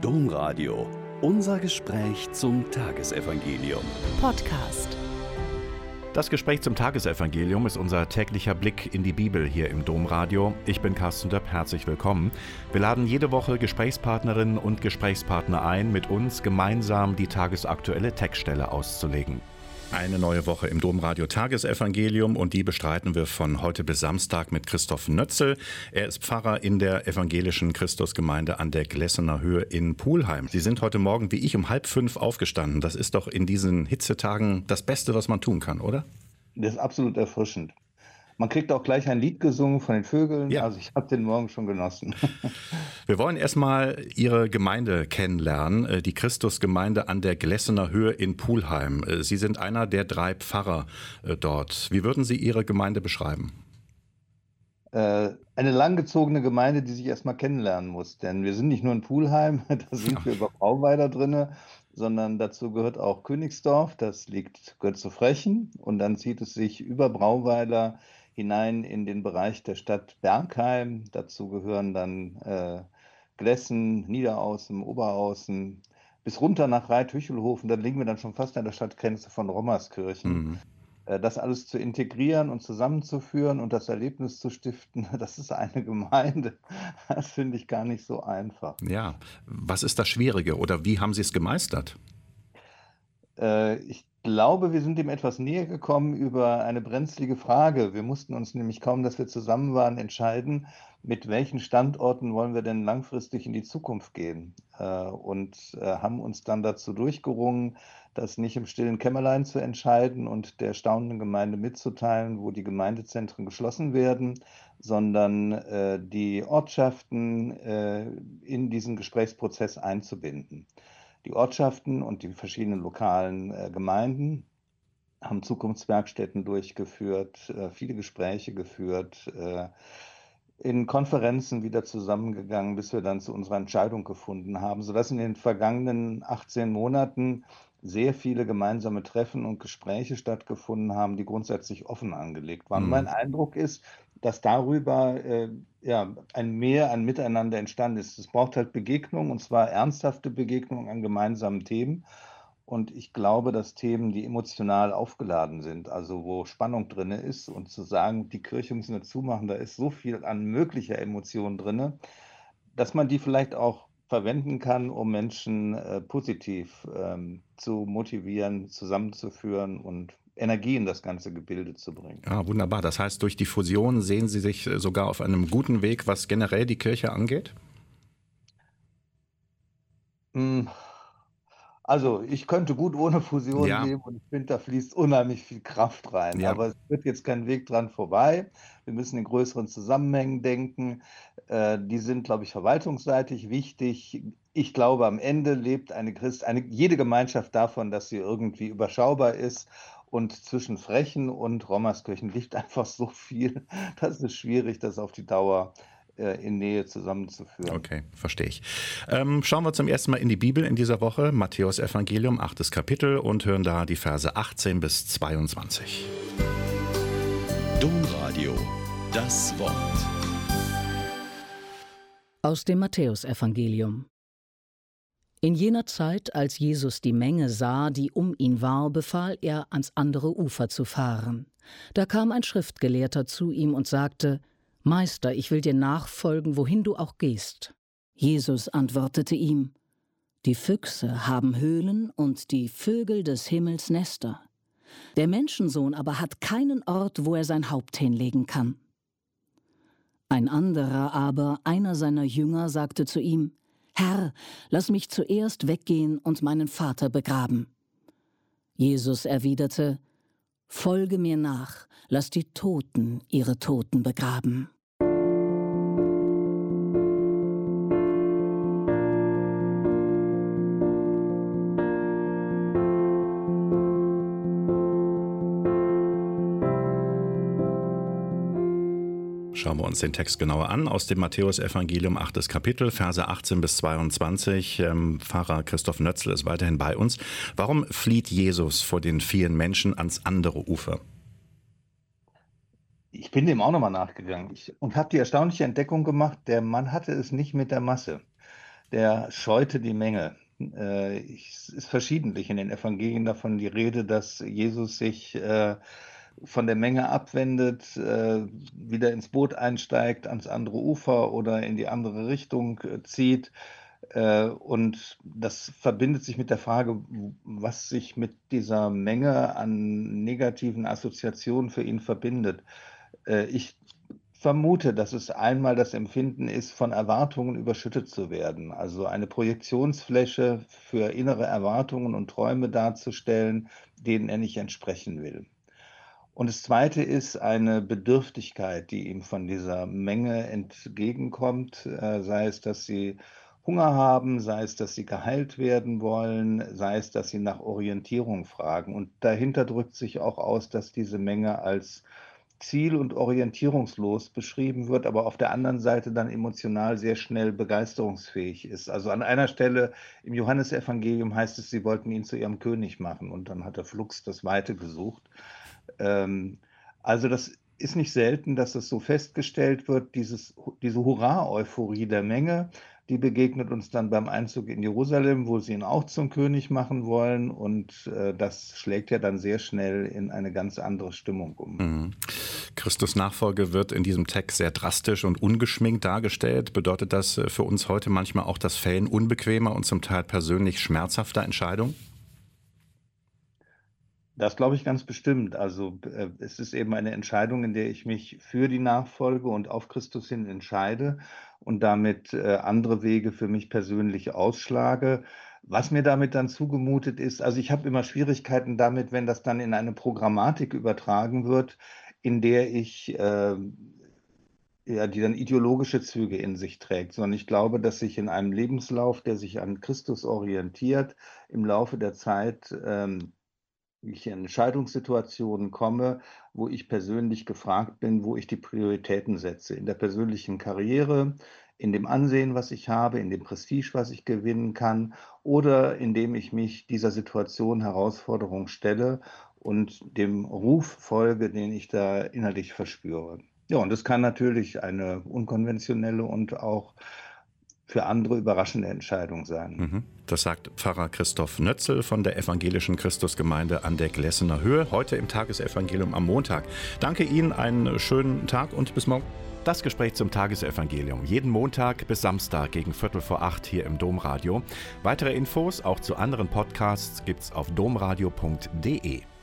Domradio. Unser Gespräch zum Tagesevangelium. Podcast. Das Gespräch zum Tagesevangelium ist unser täglicher Blick in die Bibel hier im Domradio. Ich bin Carsten Döpp, herzlich willkommen. Wir laden jede Woche Gesprächspartnerinnen und Gesprächspartner ein, mit uns gemeinsam die tagesaktuelle Textstelle auszulegen. Eine neue Woche im Domradio Tagesevangelium und die bestreiten wir von heute bis Samstag mit Christoph Nötzel. Er ist Pfarrer in der evangelischen Christusgemeinde an der Glessener Höhe in Pulheim. Sie sind heute Morgen wie ich um 4:30 aufgestanden. Das ist doch in diesen Hitzetagen das Beste, was man tun kann, oder? Das ist absolut erfrischend. Man kriegt auch gleich ein Lied gesungen von den Vögeln. Ja. Also ich habe den Morgen schon genossen. Wir wollen erstmal Ihre Gemeinde kennenlernen, die Christusgemeinde an der Glessener Höhe in Pulheim. Sie sind einer der 3 Pfarrer dort. Wie würden Sie Ihre Gemeinde beschreiben? Eine langgezogene Gemeinde, die sich erstmal kennenlernen muss. Denn wir sind nicht nur in Pulheim, da sind wir über Brauweiler drinne, sondern dazu gehört auch Königsdorf, gehört zu Frechen. Und dann zieht es sich über Brauweiler hinein in den Bereich der Stadt Bergheim. Dazu gehören dann Glessen, Niederaußen, Oberaußen, bis runter nach Reithüchelhofen. Dann liegen wir dann schon fast an der Stadtgrenze von Rommerskirchen. Das alles zu integrieren und zusammenzuführen und das Erlebnis zu stiften, das ist eine Gemeinde. Das finde ich gar nicht so einfach. Ja, was ist das Schwierige oder wie haben Sie es gemeistert? Ich glaube, wir sind dem etwas näher gekommen über eine brenzlige Frage. Wir mussten uns nämlich kaum, dass wir zusammen waren, entscheiden, mit welchen Standorten wollen wir denn langfristig in die Zukunft gehen. Und haben uns dann dazu durchgerungen, das nicht im stillen Kämmerlein zu entscheiden und der staunenden Gemeinde mitzuteilen, wo die Gemeindezentren geschlossen werden, sondern die Ortschaften in diesen Gesprächsprozess einzubinden. Die Ortschaften und die verschiedenen lokalen Gemeinden haben Zukunftswerkstätten durchgeführt, viele Gespräche geführt, in Konferenzen wieder zusammengegangen, bis wir dann zu unserer Entscheidung gefunden haben, sodass in den vergangenen 18 Monaten sehr viele gemeinsame Treffen und Gespräche stattgefunden haben, die grundsätzlich offen angelegt waren. Mein Eindruck ist, dass darüber ein Mehr an Miteinander entstanden ist. Es braucht halt Begegnungen, und zwar ernsthafte Begegnungen an gemeinsamen Themen. Und ich glaube, dass Themen, die emotional aufgeladen sind, also wo Spannung drin ist, und zu sagen, die Kirche müssen wir zumachen, da ist so viel an möglicher Emotion drin, dass man die vielleicht auch verwenden kann, um Menschen positiv zu motivieren, zusammenzuführen und Energie in das ganze Gebilde zu bringen. Ja, wunderbar. Das heißt, durch die Fusion sehen Sie sich sogar auf einem guten Weg, was generell die Kirche angeht? Also ich könnte gut ohne Fusion Ja. leben und ich finde, da fließt unheimlich viel Kraft rein. Ja. Aber es wird jetzt kein Weg dran vorbei. Wir müssen in größeren Zusammenhängen denken. Die sind, glaube ich, verwaltungsseitig wichtig. Ich glaube, am Ende lebt jede Gemeinschaft davon, dass sie irgendwie überschaubar ist. Und zwischen Frechen und Rommerskirchen liegt einfach so viel. Das ist schwierig, das auf die Dauer in Nähe zusammenzuführen. Okay, verstehe ich. Schauen wir zum ersten Mal in die Bibel in dieser Woche, Matthäus Evangelium, 8. Kapitel, und hören da die Verse 18 bis 22. Domradio, das Wort. Aus dem Matthäusevangelium. In jener Zeit, als Jesus die Menge sah, die um ihn war, befahl er, ans andere Ufer zu fahren. Da kam ein Schriftgelehrter zu ihm und sagte: »Meister, ich will dir nachfolgen, wohin du auch gehst.« Jesus antwortete ihm: »Die Füchse haben Höhlen und die Vögel des Himmels Nester. Der Menschensohn aber hat keinen Ort, wo er sein Haupt hinlegen kann.« Ein anderer aber, einer seiner Jünger, sagte zu ihm: »Herr, lass mich zuerst weggehen und meinen Vater begraben.« Jesus erwiderte: »Folge mir nach, lass die Toten ihre Toten begraben.« Schauen wir uns den Text genauer an, aus dem Matthäus-Evangelium, 8. Kapitel, Verse 18 bis 22. Pfarrer Christoph Nötzel ist weiterhin bei uns. Warum flieht Jesus vor den vielen Menschen ans andere Ufer? Ich bin dem auch nochmal nachgegangen und habe die erstaunliche Entdeckung gemacht, der Mann hatte es nicht mit der Masse. der scheute die Menge. Es ist verschiedentlich in den Evangelien davon die Rede, dass Jesus sich von der Menge abwendet, wieder ins Boot einsteigt, ans andere Ufer oder in die andere Richtung zieht. Und das verbindet sich mit der Frage, was sich mit dieser Menge an negativen Assoziationen für ihn verbindet. Ich vermute, dass es einmal das Empfinden ist, von Erwartungen überschüttet zu werden, also eine Projektionsfläche für innere Erwartungen und Träume darzustellen, denen er nicht entsprechen will. Und das Zweite ist eine Bedürftigkeit, die ihm von dieser Menge entgegenkommt, sei es, dass sie Hunger haben, sei es, dass sie geheilt werden wollen, sei es, dass sie nach Orientierung fragen. Und dahinter drückt sich auch aus, dass diese Menge als ziel- und orientierungslos beschrieben wird, aber auf der anderen Seite dann emotional sehr schnell begeisterungsfähig ist. Also an einer Stelle im Johannesevangelium heißt es, sie wollten ihn zu ihrem König machen und dann hat er flugs das Weite gesucht. Also das ist nicht selten, dass es so festgestellt wird, diese Hurra-Euphorie der Menge, die begegnet uns dann beim Einzug in Jerusalem, wo sie ihn auch zum König machen wollen und das schlägt ja dann sehr schnell in eine ganz andere Stimmung um. Mhm. Christus Nachfolge wird in diesem Text sehr drastisch und ungeschminkt dargestellt. Bedeutet das für uns heute manchmal auch das Fällen unbequemer und zum Teil persönlich schmerzhafter Entscheidungen? Das glaube ich ganz bestimmt. Also es ist eben eine Entscheidung, in der ich mich für die Nachfolge und auf Christus hin entscheide und damit andere Wege für mich persönlich ausschlage. Was mir damit dann zugemutet ist, also ich habe immer Schwierigkeiten damit, wenn das dann in eine Programmatik übertragen wird, in der ich die dann ideologische Züge in sich trägt, sondern ich glaube, dass sich in einem Lebenslauf, der sich an Christus orientiert, im Laufe der Zeit ich in Entscheidungssituationen komme, wo ich persönlich gefragt bin, wo ich die Prioritäten setze. In der persönlichen Karriere, in dem Ansehen, was ich habe, in dem Prestige, was ich gewinnen kann, oder indem ich mich dieser Situation, Herausforderung stelle und dem Ruf folge, den ich da innerlich verspüre. Ja, und das kann natürlich eine unkonventionelle und auch für andere überraschende Entscheidung sein. Das sagt Pfarrer Christoph Nötzel von der Evangelischen Christusgemeinde an der Glessener Höhe, heute im Tagesevangelium am Montag. Danke Ihnen, einen schönen Tag und bis morgen. Das Gespräch zum Tagesevangelium, jeden Montag bis Samstag gegen 7:45 hier im Domradio. Weitere Infos auch zu anderen Podcasts gibt's auf domradio.de.